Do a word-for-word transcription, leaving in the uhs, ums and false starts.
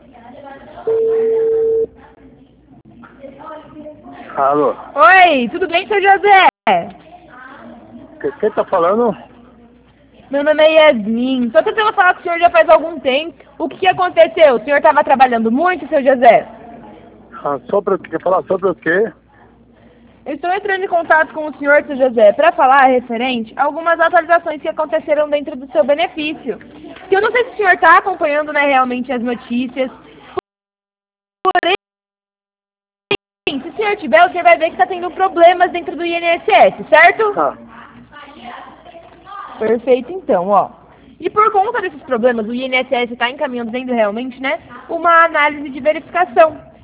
Alô? Oi, tudo bem, seu José? Quem que tá falando? Meu nome é Yasmin. Tô tentando falar com o senhor já faz algum tempo. O que, que aconteceu? O senhor estava trabalhando muito, seu José? Ah, sobre o que? Quer falar sobre o quê? Eu estou entrando em contato com o senhor, seu José, para falar referente a algumas atualizações que aconteceram dentro do seu benefício. Que eu não sei se o senhor está acompanhando, né, realmente as notícias. Porém, se o senhor tiver, o senhor vai ver que está tendo problemas dentro do I N S S, certo? Ah, Perfeito, então, ó. E por conta desses problemas, o I N S S está encaminhando realmente, né, uma análise de verificação.